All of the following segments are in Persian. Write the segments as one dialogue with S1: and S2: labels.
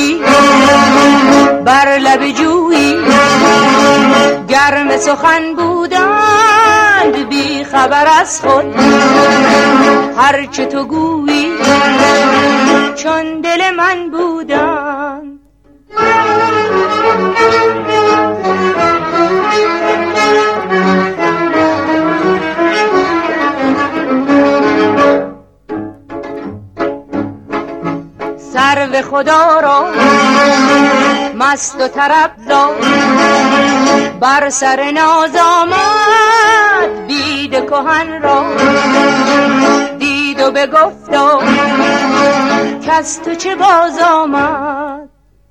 S1: گویی بر لب جویی گرم سخن بودند بی خبر از خود هرچه تو گویی چون دل من بودند. سرو خدا را مست و طرب زاد بر سر ناز آمد بید کهن را دید و بگفتا کز تو چه باز آمد.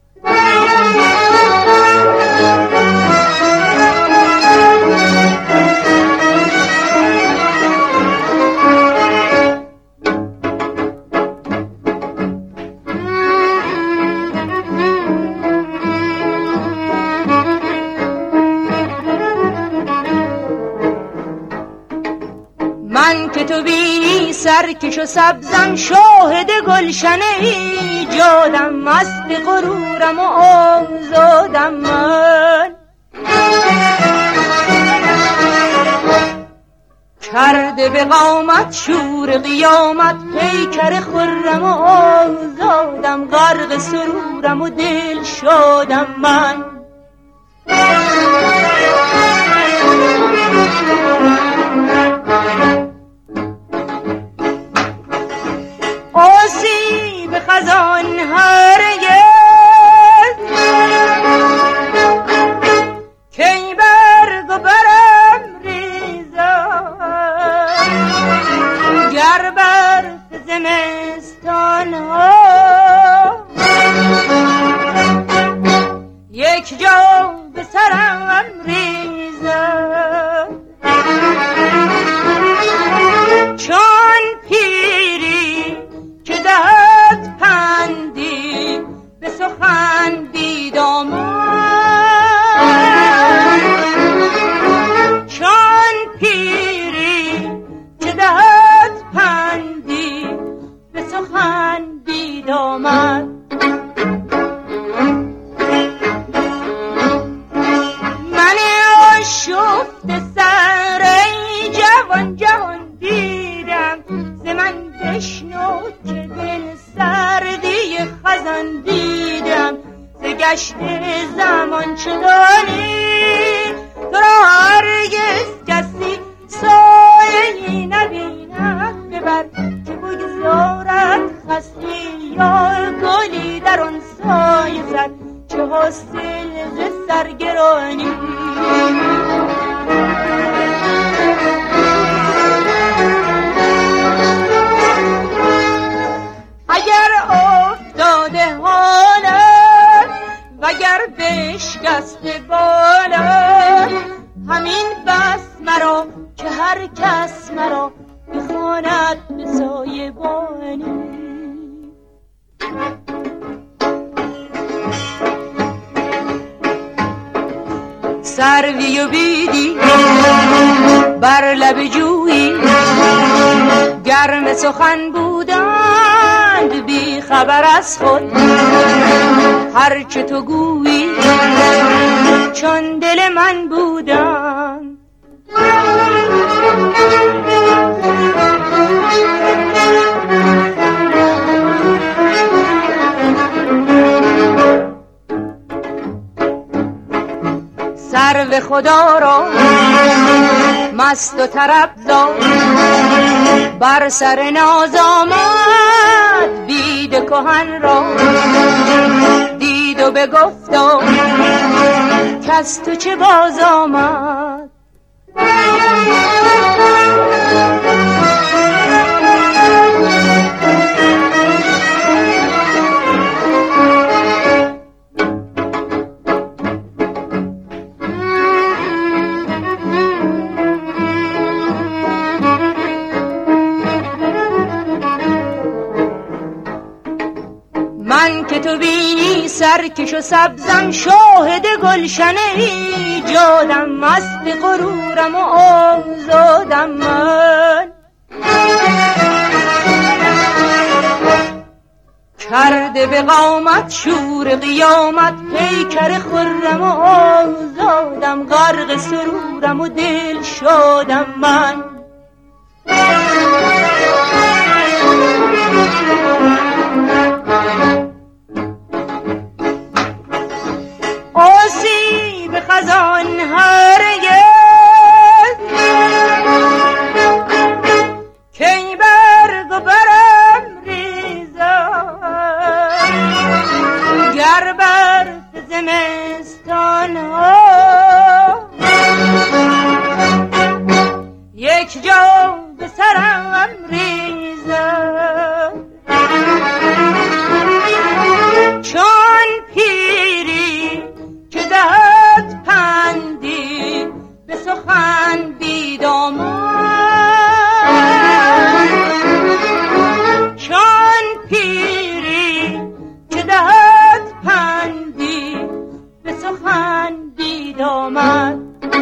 S1: من که تو بینی سرکش و سبزم شاهد گلشنه ایجادم مست غرورم و آزادم من کرده به قامت شور قیامت پیکر خرم و آزادم غرق سرورم و دل شادم من. آسیب خزان هرگز کی برگ و برم ریزد گر برف زمستان ها یک جا به سرم ریزد چون پیری که دهد پندی به سخن بیدامن چون پیری که دهد پندی به سخن بیدامن. من آشفته سر ای جوان جهان دیدم ز من بشنو که دل سردی خزان دیدم ز گشت زمان چه دانی تو را هرگز کسی سایه‌ای نبیند ببر که بگذارد خستی یا گلی در آن سایه زد چه حاصل ز سرگرانی. اگر افتاده حالت وگر بشکسته بالت همین بس مرا که هر کس مرا بخواند به سایبانی. سروی و بیدی بر لب جویی گرم سخن بودند بی خبر از خود هرچه تو گویی چون دل من بودند. سرو خدا را مست و طرب زاد بر سر ناز آمد بید کهن را دید و بگفتا کز تو چه باز آمد. من که تو بینی سرکش و سبزم شاهد گلشنه ایجادم مست غرورم و آزادم من کرده به قامت شور قیامت، پیکر خرم و آزادم، غرق سرورم و دل شادم من. آسیب خزان هرگز کی برگ و برم ریزد، گر برف زمستان ها یک جا به سرم ریزد. چون پیری که دهد پندی به سخن بیدامان، چون پیری که دهد پندی به سخن بیدامان.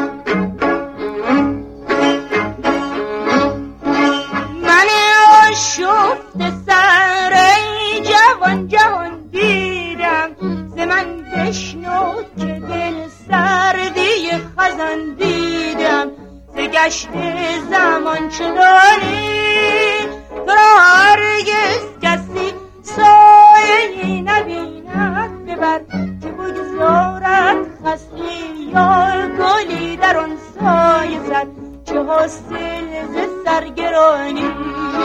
S1: من آشفته سر ای جوان جهان دیدم، ز من بشنو که دل سردی خزان دیدم. ز گشت زمان چنانی تو را هرگز کسی سایه‌ای نبیند، ببر که بگذارد خسی یا گلی در آن سایه زد، چه حاصل ز سرگرانی.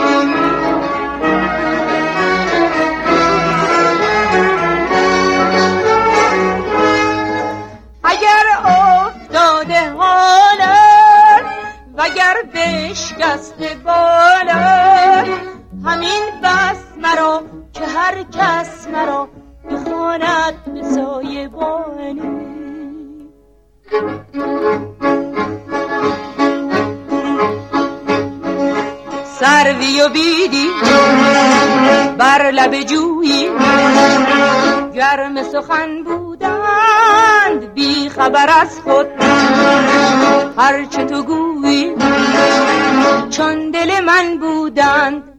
S1: اگر افتاده حالت وگر بشکسته بالت، همین بس مرا که هر کس مرا بخواند به سایبانی. سروی و بیدی بر لب جویی، گرم سخن بودند بی خبر از خود، هرچه تو گویی چون دل من بودند